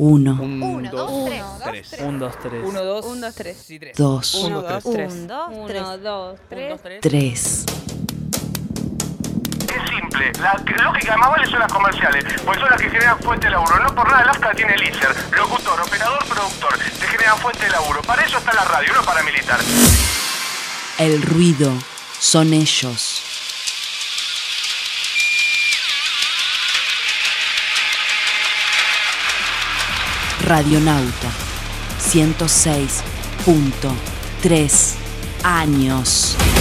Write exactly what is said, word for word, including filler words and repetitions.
Uno. Un, Uno, dos, dos, tres. tres. Un, dos, tres. Uno, dos. Un, dos, tres. Sí, tres. Dos. Uno, dos, tres. Un, dos, Uno, tres. dos, Un, tres. dos, tres. Tres. Es simple, la lógica más vale son las comerciales, pues son las que generan fuente de laburo. No por nada Alaska tiene el I C E R, locutor, operador, productor, te generan fuente de laburo. Para eso está la radio, no para militar. El ruido son ellos. Radionauta ciento seis punto tres años.